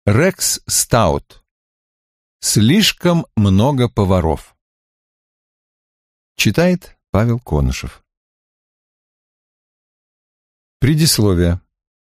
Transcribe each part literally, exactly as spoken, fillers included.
Рекс Стаут. Слишком много поваров. Читает Павел Конышев. Предисловие.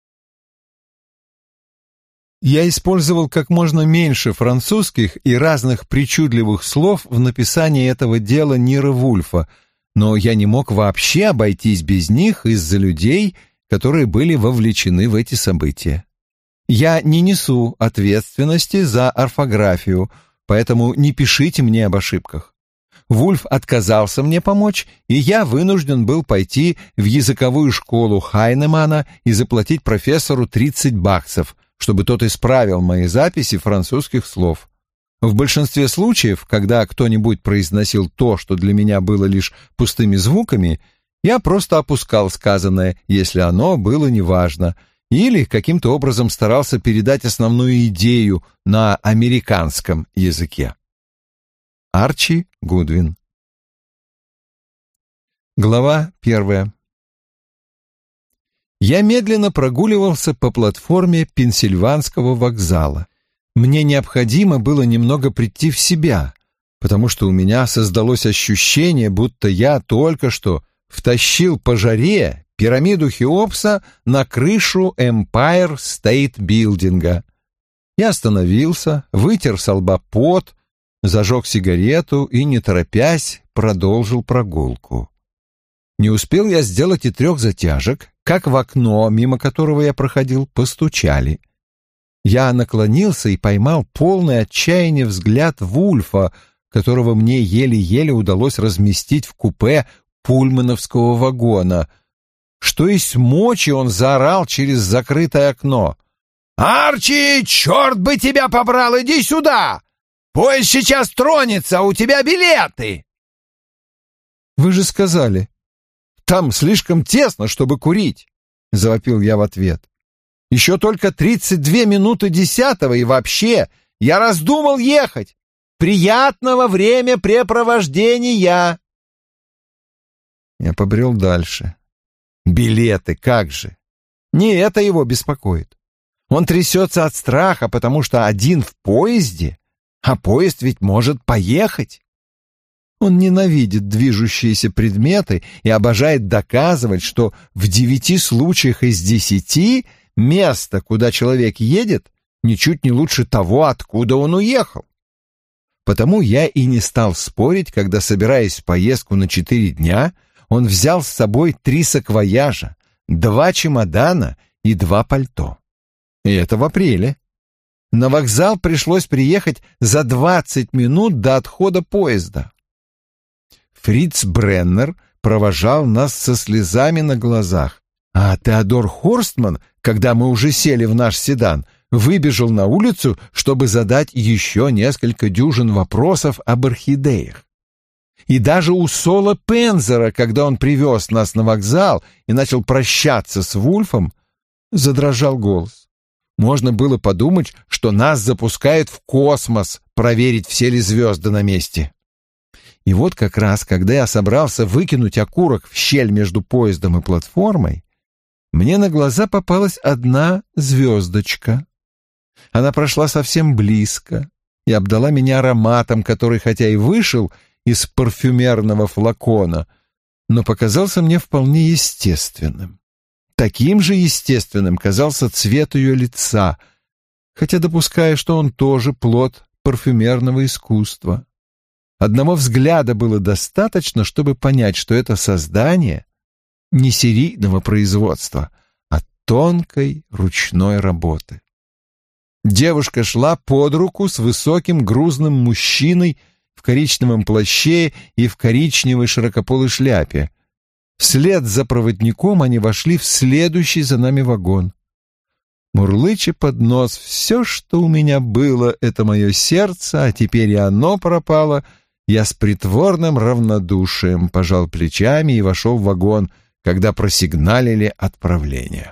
Я использовал как можно меньше французских и разных причудливых слов в написании этого дела Ниро Вульфа, но я не мог вообще обойтись без них из-за людей, которые были вовлечены в эти события. Я не несу ответственности за орфографию, поэтому не пишите мне об ошибках. Вульф отказался мне помочь, и я вынужден был пойти в языковую школу Хайнемана и заплатить профессору тридцать баксов, чтобы тот исправил мои записи французских слов. В большинстве случаев, когда кто-нибудь произносил то, что для меня было лишь пустыми звуками, я просто опускал сказанное, если оно было неважно, или каким-то образом старался передать основную идею на американском языке. Арчи Гудвин. Глава первая. Я медленно прогуливался по платформе Пенсильванского вокзала. Мне необходимо было немного прийти в себя, потому что у меня создалось ощущение, будто я только что втащил по жаре пирамиду Хеопса на крышу Empire State Building. Я остановился, вытер со лба пот, зажег сигарету и, не торопясь, продолжил прогулку. Не успел я сделать и трех затяжек, как в окно, мимо которого я проходил, постучали. Я наклонился и поймал полный отчаяния взгляд Вульфа, которого мне еле-еле удалось разместить в купе пульмановского вагона. Что есть мочи, он заорал через закрытое окно. «Арчи, черт бы тебя побрал, иди сюда! Поезд сейчас тронется, а у тебя билеты!» «Вы же сказали, там слишком тесно, чтобы курить!» — завопил я в ответ. «Еще только тридцать две минуты десятого, и вообще я раздумал ехать! Приятного времяпрепровождения!» Я побрел дальше. Билеты, как же! Не это его беспокоит. Он трясется от страха, потому что один в поезде, а поезд ведь может поехать. Он ненавидит движущиеся предметы и обожает доказывать, что в девяти случаях из десяти место, куда человек едет, ничуть не лучше того, откуда он уехал. Потому я и не стал спорить, когда, собираясь в поездку на четыре дня, он взял с собой три саквояжа, два чемодана и два пальто. И это в апреле. На вокзал пришлось приехать за двадцать минут до отхода поезда. Фриц Бреннер провожал нас со слезами на глазах, а Теодор Хорстман, когда мы уже сели в наш седан, выбежал на улицу, чтобы задать еще несколько дюжин вопросов об орхидеях. И даже у Соло Пензера, когда он привез нас на вокзал и начал прощаться с Вульфом, задрожал голос. Можно было подумать, что нас запускают в космос проверить, все ли звезды на месте. И вот как раз, когда я собрался выкинуть окурок в щель между поездом и платформой, мне на глаза попалась одна звездочка. Она прошла совсем близко и обдала меня ароматом, который хотя и вышел из парфюмерного флакона, но показался мне вполне естественным. Таким же естественным казался цвет ее лица, хотя допуская, что он тоже плод парфюмерного искусства. Одного взгляда было достаточно, чтобы понять, что это создание не серийного производства, а тонкой ручной работы. Девушка шла под руку с высоким грузным мужчиной в коричневом плаще и в коричневой широкополой шляпе. Вслед за проводником они вошли в следующий за нами вагон. Мурлыча под нос: «Все, что у меня было, это мое сердце, а теперь и оно пропало», я с притворным равнодушием пожал плечами и вошел в вагон, когда просигналили отправление.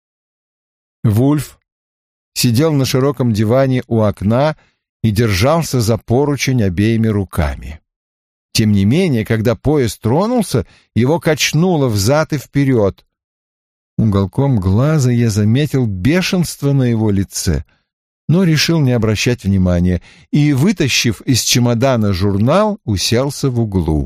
Вульф сидел на широком диване у окна и держался за поручень обеими руками. Тем не менее, когда поезд тронулся, его качнуло взад и вперед. Уголком глаза я заметил бешенство на его лице, но решил не обращать внимания и, вытащив из чемодана журнал, уселся в углу.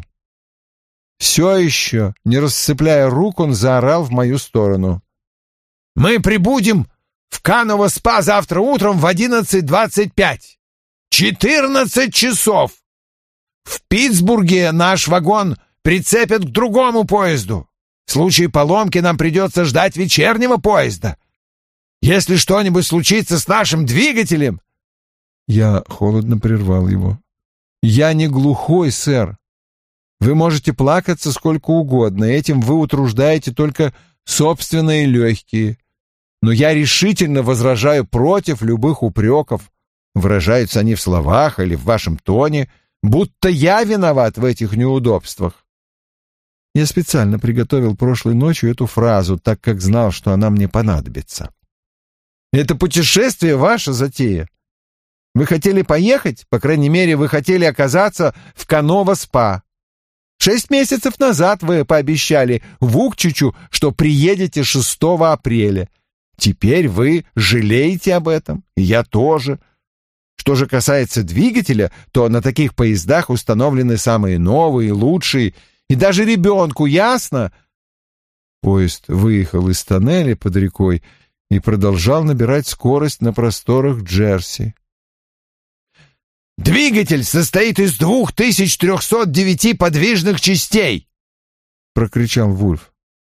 Все еще, не расцепляя рук, он заорал в мою сторону. «Мы прибудем в Каново-спа завтра утром в одиннадцать двадцать пять. Четырнадцать часов! В Питтсбурге наш вагон прицепят к другому поезду. В случае поломки нам придется ждать вечернего поезда. Если что-нибудь случится с нашим двигателем...» Я холодно прервал его. «Я не глухой, сэр. Вы можете плакаться сколько угодно, этим вы утруждаете только собственные легкие. Но я решительно возражаю против любых упреков. Выражаются они в словах или в вашем тоне, будто я виноват в этих неудобствах». Я специально приготовил прошлой ночью эту фразу, так как знал, что она мне понадобится. «Это путешествие ваша затея. Вы хотели поехать, по крайней мере, вы хотели оказаться в Каново-спа. Шесть месяцев назад вы пообещали Вукчичу, что приедете шестого апреля. Теперь вы жалеете об этом, и я тоже. Что же касается двигателя, то на таких поездах установлены самые новые, лучшие, и даже ребенку ясно...» Поезд выехал из тоннеля под рекой и продолжал набирать скорость на просторах Джерси. «Двигатель состоит из двух тысяч трехсот девяти подвижных частей!» — прокричал Вульф.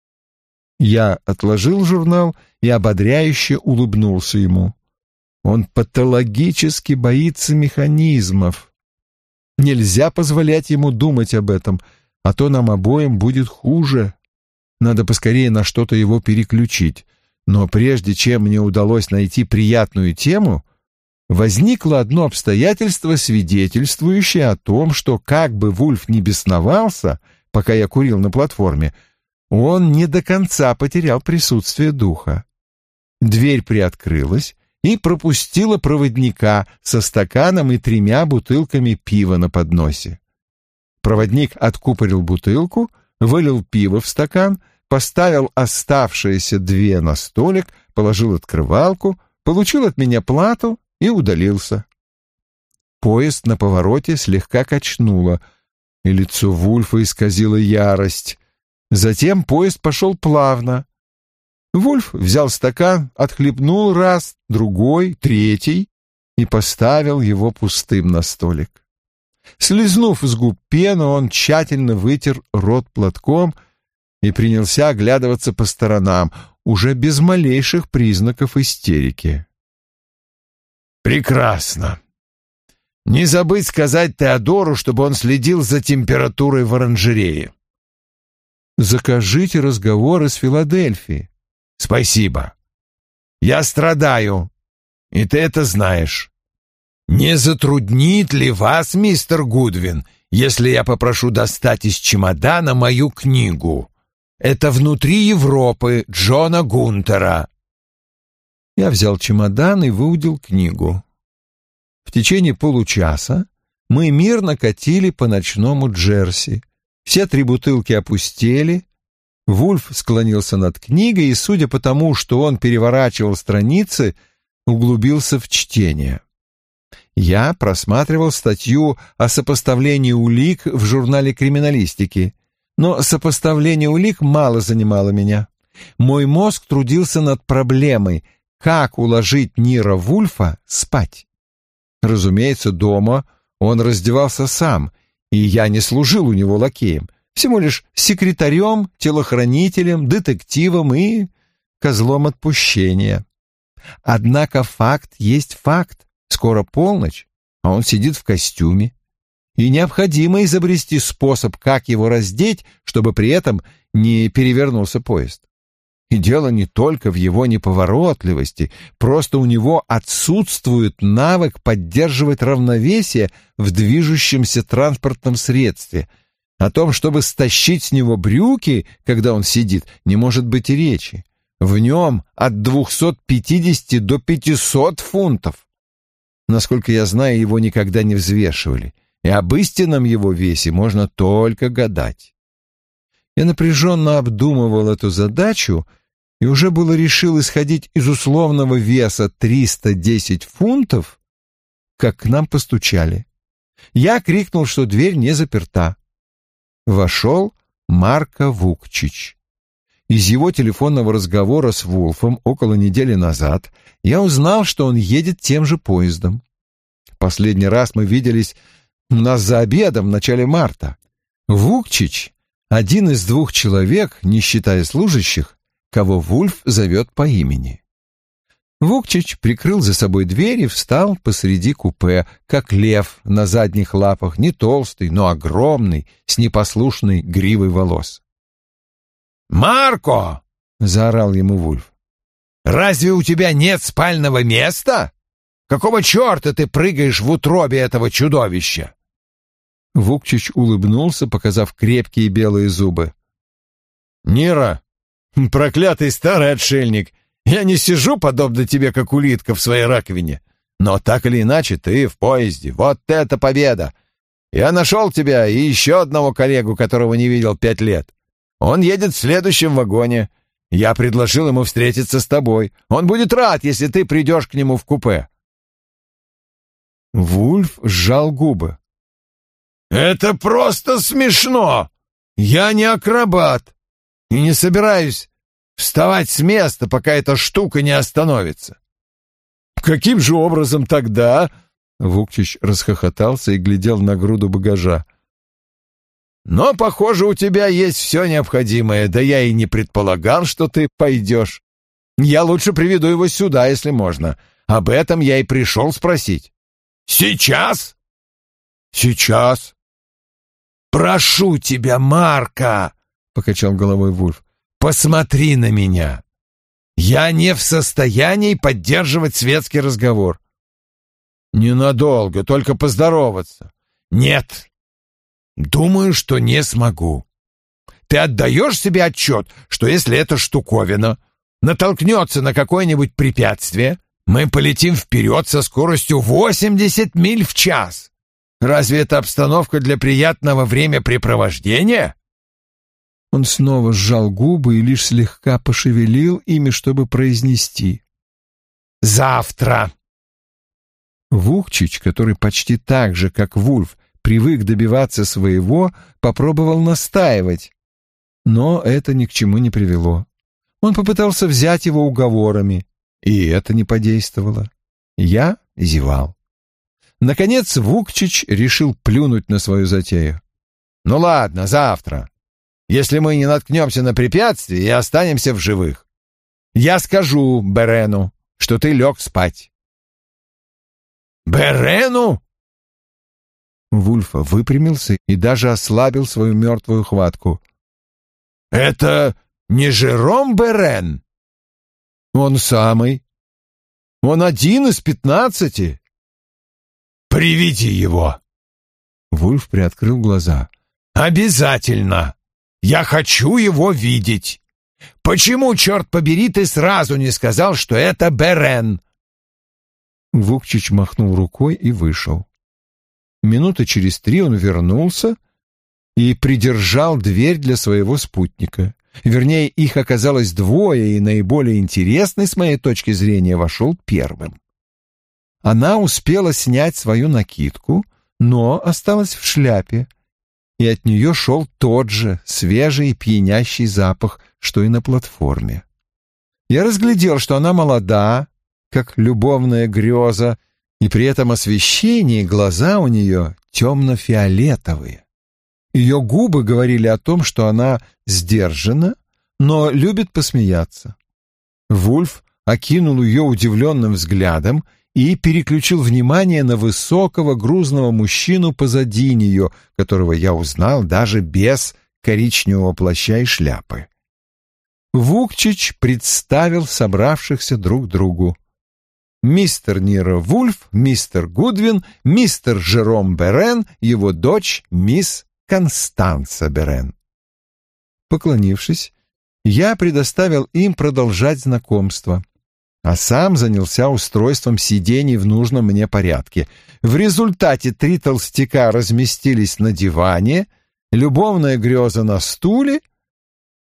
Я отложил журнал и ободряюще улыбнулся ему. Он патологически боится механизмов. Нельзя позволять ему думать об этом, а то нам обоим будет хуже. Надо поскорее на что-то его переключить. Но прежде чем мне удалось найти приятную тему, возникло одно обстоятельство, свидетельствующее о том, что как бы Вульф ни бесновался, пока я курил на платформе, он не до конца потерял присутствие духа. Дверь приоткрылась и пропустила проводника со стаканом и тремя бутылками пива на подносе. Проводник откупорил бутылку, вылил пиво в стакан, поставил оставшиеся две на столик, положил открывалку, получил от меня плату и удалился. Поезд на повороте слегка качнуло, и лицо Вульфа исказило ярость. Затем поезд пошел плавно. Вульф взял стакан, отхлебнул раз, другой, третий и поставил его пустым на столик. Слизнув с губ пену, он тщательно вытер рот платком и принялся оглядываться по сторонам, уже без малейших признаков истерики. «Прекрасно. Не забыть сказать Теодору, чтобы он следил за температурой в оранжерее». «Закажите разговор из Филадельфии». «Спасибо. Я страдаю, и ты это знаешь. Не затруднит ли вас, мистер Гудвин, если я попрошу достать из чемодана мою книгу? Это «Внутри Европы» Джона Гунтера». Я взял чемодан и выудил книгу. В течение получаса мы мирно катили по ночному Джерси. Все три бутылки опустели. Вульф склонился над книгой и, судя по тому, что он переворачивал страницы, углубился в чтение. Я просматривал статью о сопоставлении улик в журнале криминалистики, но сопоставление улик мало занимало меня. Мой мозг трудился над проблемой, как уложить Ниро Вульфа спать. Разумеется, дома он раздевался сам, и я не служил у него лакеем, всего лишь секретарем, телохранителем, детективом и козлом отпущения. Однако факт есть факт. Скоро полночь, а он сидит в костюме. И необходимо изобрести способ, как его раздеть, чтобы при этом не перевернулся поезд. И дело не только в его неповоротливости, просто у него отсутствует навык поддерживать равновесие в движущемся транспортном средстве. О том, чтобы стащить с него брюки, когда он сидит, не может быть и речи. В нем от двухсот пятидесяти до пятисот фунтов. Насколько я знаю, его никогда не взвешивали, и об истинном его весе можно только гадать. Я напряженно обдумывал эту задачу и уже было решил исходить из условного веса триста десять фунтов, как к нам постучали. Я крикнул, что дверь не заперта. Вошел Марко Вукчич. Из его телефонного разговора с Вульфом около недели назад я узнал, что он едет тем же поездом. Последний раз мы виделись у нас за обедом в начале марта. Вукчич — один из двух человек, не считая служащих, кого Вульф зовет по имени. Вукчич прикрыл за собой дверь и встал посреди купе, как лев на задних лапах, не толстый, но огромный, с непослушной гривой волос. «Марко!» — заорал ему Вульф. «Разве у тебя нет спального места? Какого черта ты прыгаешь в утробе этого чудовища?» Вукчич улыбнулся, показав крепкие белые зубы. «Нира, проклятый старый отшельник, я не сижу, подобно тебе, как улитка в своей раковине. Но так или иначе ты в поезде. Вот это победа! Я нашел тебя и еще одного коллегу, которого не видел пять лет. Он едет в следующем вагоне. Я предложил ему встретиться с тобой. Он будет рад, если ты придешь к нему в купе». Вульф сжал губы. «Это просто смешно! Я не акробат и не собираюсь вставать с места, пока эта штука не остановится». «Каким же образом тогда?» Вукчич расхохотался и глядел на груду багажа. «Но, похоже, у тебя есть все необходимое, да я и не предполагал, что ты пойдешь. Я лучше приведу его сюда, если можно. Об этом я и пришел спросить». «Сейчас?» «Сейчас». «Прошу тебя, Марко», — покачал головой Вульф, — «посмотри на меня. Я не в состоянии поддерживать светский разговор». «Ненадолго, только поздороваться». «Нет, думаю, что не смогу. Ты отдаешь себе отчет, что если эта штуковина натолкнется на какое-нибудь препятствие, мы полетим вперед со скоростью восемьдесят миль в час? Разве это обстановка для приятного времяпрепровождения?» Он снова сжал губы и лишь слегка пошевелил ими, чтобы произнести: «Завтра». Вукчич, который почти так же, как Вульф, привык добиваться своего, попробовал настаивать, но это ни к чему не привело. Он попытался взять его уговорами, и это не подействовало. Я зевал. Наконец Вукчич решил плюнуть на свою затею. «Ну ладно, завтра. Если мы не наткнемся на препятствие и останемся в живых. Я скажу Берену, что ты лег спать». «Берену?» Вульф выпрямился и даже ослабил свою мертвую хватку. «Это не Жером Берен?» «Он самый. Он один из пятнадцати». «Приведи его!» Вульф приоткрыл глаза. «Обязательно! Я хочу его видеть! Почему, черт побери, ты сразу не сказал, что это Берен?» Вукчич махнул рукой и вышел. Минуты через три он вернулся и придержал дверь для своего спутника. Вернее, их оказалось двое, и наиболее интересный, с моей точки зрения, вошел первым. Она успела снять свою накидку, но осталась в шляпе, и от нее шел тот же свежий и пьянящий запах, что и на платформе. Я разглядел, что она молода, как любовная греза, и при этом освещении глаза у нее темно-фиолетовые. Ее губы говорили о том, что она сдержана, но любит посмеяться. Вульф окинул ее удивленным взглядом и переключил внимание на высокого грузного мужчину позади нее, которого я узнал даже без коричневого плаща и шляпы. Вукчич представил собравшихся друг другу. Мистер Нира Вульф, мистер Гудвин, мистер Жером Берен, его дочь мисс Констанца Берен. Поклонившись, я предоставил им продолжать знакомство, а сам занялся устройством сидений в нужном мне порядке. В результате три толстяка разместились на диване, любовная греза на стуле,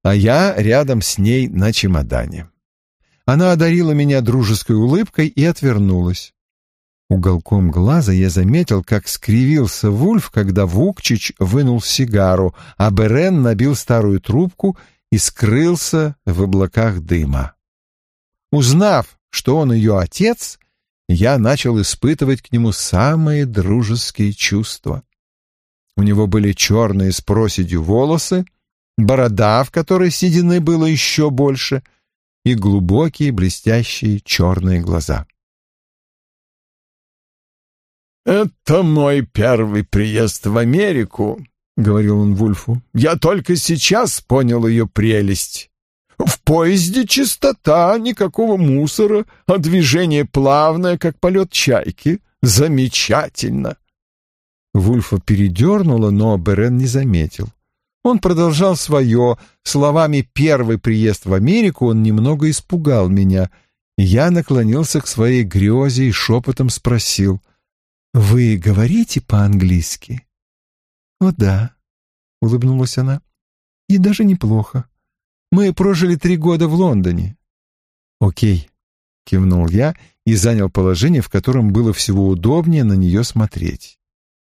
а я рядом с ней на чемодане. Она одарила меня дружеской улыбкой и отвернулась. Уголком глаза я заметил, как скривился Вульф, когда Вукчич вынул сигару, а Берен набил старую трубку и скрылся в облаках дыма. Узнав, что он ее отец, я начал испытывать к нему самые дружеские чувства. У него были черные с проседью волосы, борода, в которой седины было еще больше, и глубокие блестящие черные глаза. «Это мой первый приезд в Америку», — говорил он Вульфу. «Я только сейчас понял ее прелесть. В поезде чистота, никакого мусора, а движение плавное, как полет чайки. Замечательно!» Вульфа передернуло, но Берен не заметил. Он продолжал свое. Словами «первый приезд в Америку» он немного испугал меня. Я наклонился к своей грезе и шепотом спросил: «Вы говорите по-английски?» «О да», — улыбнулась она, — «и даже неплохо. Мы прожили три года в Лондоне». «Окей», — кивнул я и занял положение, в котором было всего удобнее на нее смотреть.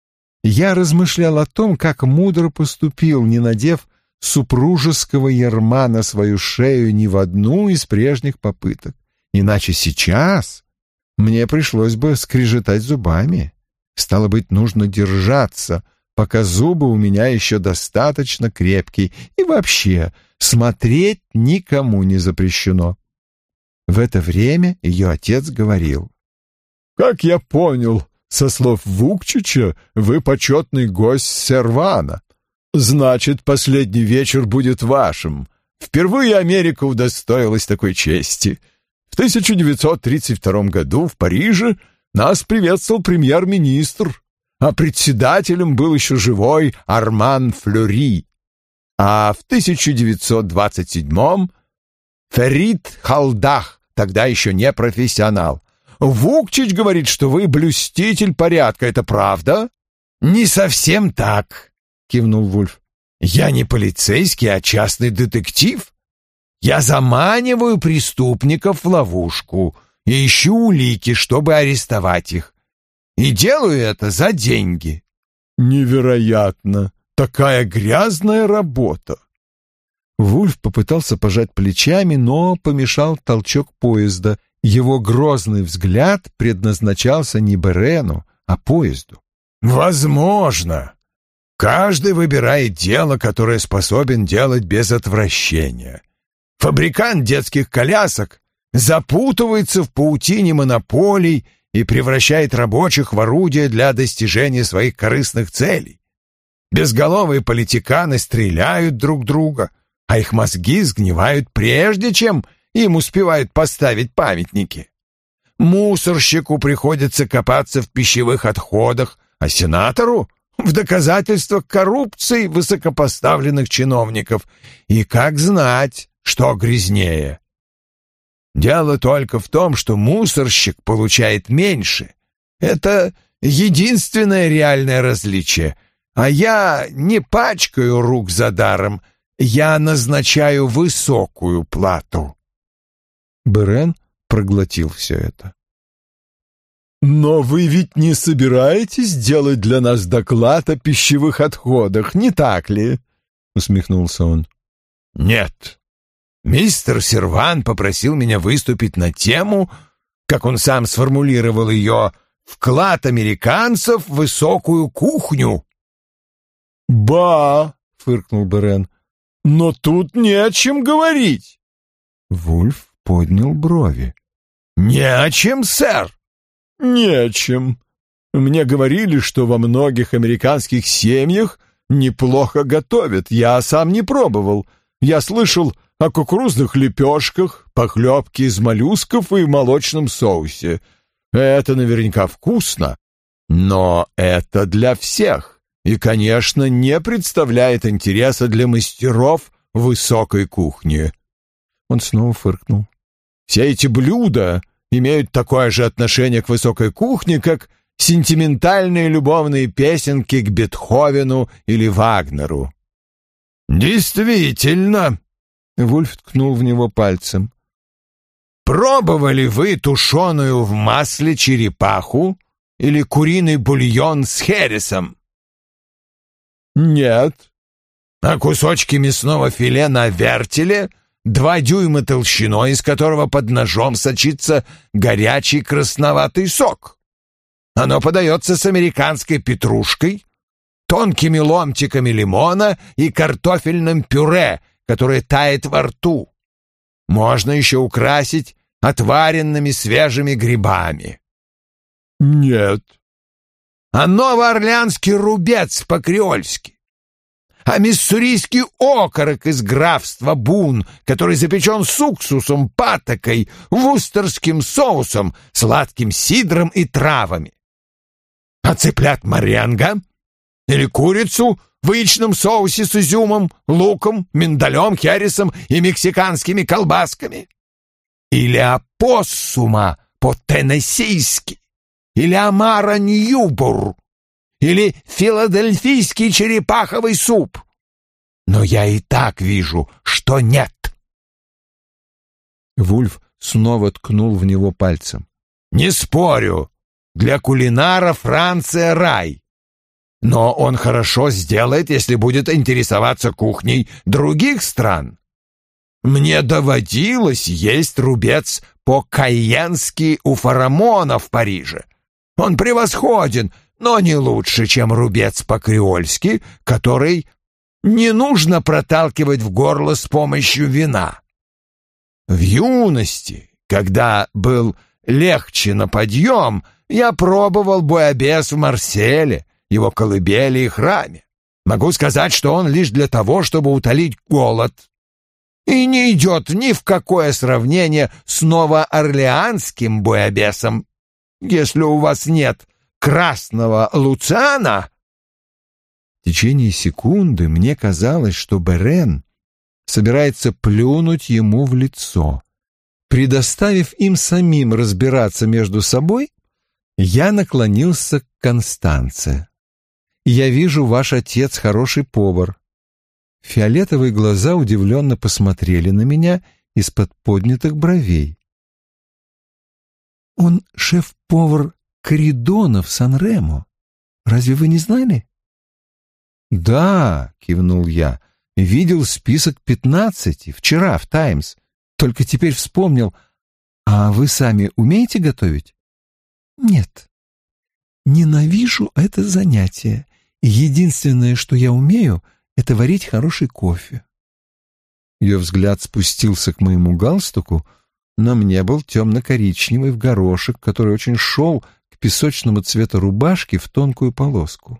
Я размышлял о том, как мудро поступил, не надев супружеского ярма на свою шею ни в одну из прежних попыток. Иначе сейчас мне пришлось бы скрежетать зубами. Стало быть, нужно держаться, пока зубы у меня еще достаточно крепкие, и вообще смотреть никому не запрещено. В это время ее отец говорил: «Как я понял, со слов Вукчича, вы почетный гость Сервана. Значит, последний вечер будет вашим. Впервые Америка удостоилась такой чести. В тысяча девятьсот тридцать втором году в Париже нас приветствовал премьер-министр, а председателем был еще живой Арман Флюри. А в тысяча девятьсот двадцать седьмом Ферит Халдах, тогда еще не профессионал. Вукчич говорит, что вы блюститель порядка, это правда?» «Не совсем так», — кивнул Вульф. «Я не полицейский, а частный детектив. Я заманиваю преступников в ловушку и ищу улики, чтобы арестовать их. И делаю это за деньги». «Невероятно! Такая грязная работа!» Вульф попытался пожать плечами, но помешал толчок поезда. Его грозный взгляд предназначался не Берену, а поезду. «Возможно. Каждый выбирает дело, которое способен делать без отвращения. Фабрикант детских колясок запутывается в паутине монополий и превращает рабочих в орудие для достижения своих корыстных целей. Безголовые политиканы стреляют друг друга, а их мозги сгнивают прежде, чем им успевают поставить памятники. Мусорщику приходится копаться в пищевых отходах, а сенатору — в доказательствах коррупции высокопоставленных чиновников. И как знать, что грязнее? Дело только в том, что мусорщик получает меньше. Это единственное реальное различие. А я не пачкаю рук за даром, я назначаю высокую плату». Берен проглотил все это. «Но вы ведь не собираетесь делать для нас доклад о пищевых отходах, не так ли?» — усмехнулся он. «Нет. Мистер Серван попросил меня выступить на тему, как он сам сформулировал ее, «Вклад американцев в высокую кухню». «Ба!» — фыркнул Берен. «Но тут не о чем говорить». Вульф поднял брови. «Не о чем, сэр?» «Не о чем. Мне говорили, что во многих американских семьях неплохо готовят. Я сам не пробовал. Я слышал о кукурузных лепешках, похлебке из моллюсков и молочном соусе. Это наверняка вкусно, но это для всех и, конечно, не представляет интереса для мастеров высокой кухни». Он снова фыркнул. «Все эти блюда имеют такое же отношение к высокой кухне, как сентиментальные любовные песенки к Бетховену или Вагнеру». «Действительно», Вульф ткнул в него пальцем. «Пробовали вы тушеную в масле черепаху или куриный бульон с хересом?» «Нет». «А кусочки мясного филе на вертеле, два дюйма толщиной, из которого под ножом сочится горячий красноватый сок? Оно подается с американской петрушкой, тонкими ломтиками лимона и картофельным пюре, которое тает во рту. Можно еще украсить отваренными свежими грибами». «Нет». «А новоорлеанский рубец по-креольски? А миссурийский окорок из графства Бун, который запечен с уксусом, патокой, вустерским соусом, сладким сидром и травами? А цыплят маренго? Или курицу в яичном соусе с изюмом, луком, миндалем, хересом и мексиканскими колбасками? Или опоссума по-теннессийски? Или омара ньюбур? Или филадельфийский черепаховый суп? Но я и так вижу, что нет». Вульф снова ткнул в него пальцем. «Не спорю, для кулинара Франция рай. Но он хорошо сделает, если будет интересоваться кухней других стран. Мне доводилось есть рубец по-кайенски у Фарамона в Париже. Он превосходен, но не лучше, чем рубец по-креольски, который не нужно проталкивать в горло с помощью вина. В юности, когда был легче на подъем, я пробовал буябес в Марселе, его колыбели и храме. Могу сказать, что он лишь для того, чтобы утолить голод. И не идет ни в какое сравнение с новоорлеанским буябесом. Если у вас нет красного луциана...» В течение секунды мне казалось, что Берен собирается плюнуть ему в лицо. Предоставив им самим разбираться между собой, я наклонился к Констанце. «Я вижу, ваш отец хороший повар». Фиолетовые глаза удивленно посмотрели на меня из-под поднятых бровей. «Он шеф-повар Коридона в Сан-Ремо. Разве вы не знали?» «Да», — кивнул я, — «видел список пятнадцати вчера в «Таймс». Только теперь вспомнил. А вы сами умеете готовить?» «Нет. Ненавижу это занятие. Единственное, что я умею, это варить хороший кофе». Ее взгляд спустился к моему галстуку. На мне был темно-коричневый в горошек, который очень шел к песочному цвету рубашки в тонкую полоску.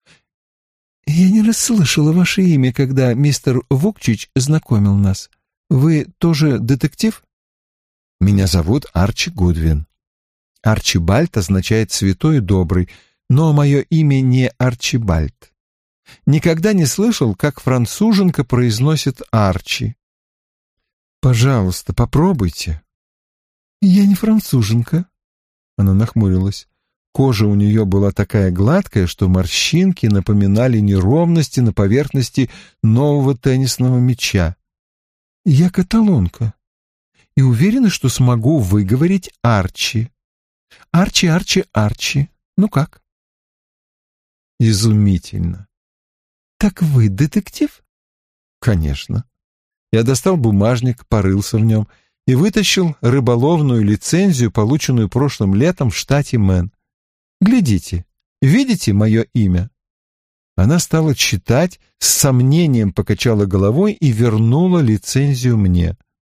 «Я не расслышала ваше имя, когда мистер Вукчич знакомил нас. Вы тоже детектив?» «Меня зовут Арчи Гудвин». Арчибальд означает «святой и добрый», но мое имя не Арчибальд. Никогда не слышал, как француженка произносит Арчи. «Пожалуйста, попробуйте». «Я не француженка». Она нахмурилась. Кожа у нее была такая гладкая, что морщинки напоминали неровности на поверхности нового теннисного мяча. «Я каталонка и уверена, что смогу выговорить Арчи. Арчи, Арчи, Арчи. Ну как?» «Изумительно». «Так вы детектив?» «Конечно». Я достал бумажник, порылся в нем и вытащил рыболовную лицензию, полученную прошлым летом в штате Мэн. «Глядите, видите мое имя?» Она стала читать, с сомнением покачала головой и вернула лицензию мне.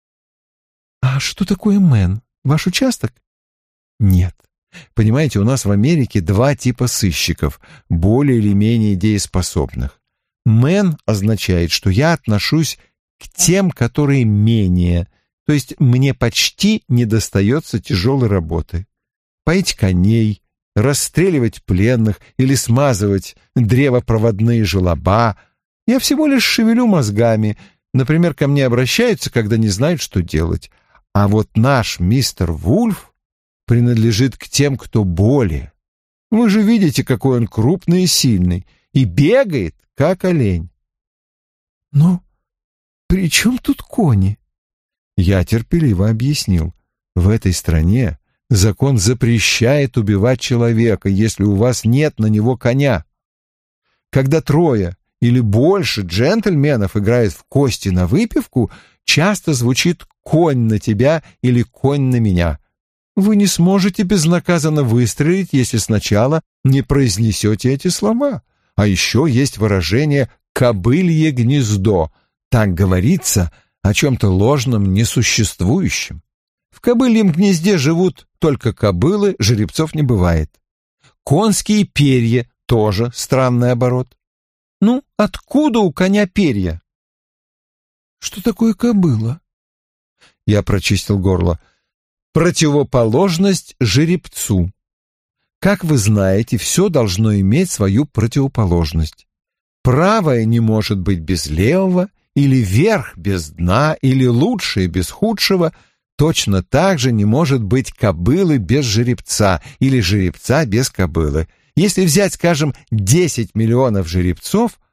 «А что такое Мэн? Ваш участок?» «Нет. Понимаете, у нас в Америке два типа сыщиков, более или менее дееспособных. Мэн означает, что я отношусь к тем, которые менее, то есть мне почти не достается тяжелой работы. Поить коней, расстреливать пленных или смазывать древопроводные желоба. Я всего лишь шевелю мозгами. Например, ко мне обращаются, когда не знают, что делать. А вот наш мистер Вульф принадлежит к тем, кто более. Вы же видите, какой он крупный и сильный, и бегает, как олень». «Но «При чем тут кони?» Я терпеливо объяснил. В этой стране закон запрещает убивать человека, если у вас нет на него коня. Когда трое или больше джентльменов играют в кости на выпивку, часто звучит «конь на тебя» или «конь на меня». Вы не сможете безнаказанно выстрелить, если сначала не произнесете эти слова. А еще есть выражение «кобылье гнездо». Так говорится о чем-то ложном, несуществующем. В кобыльем гнезде живут только кобылы, жеребцов не бывает. Конские перья — тоже странный оборот. Ну, откуда у коня перья? Что такое кобыла? Я прочистил горло. Противоположность жеребцу. Как вы знаете, все должно иметь свою противоположность. Правое не может быть без левого, или верх без дна, или лучшее без худшего. Точно так же не может быть кобылы без жеребца, или жеребца без кобылы. Если взять, скажем, десять миллионов жеребцов,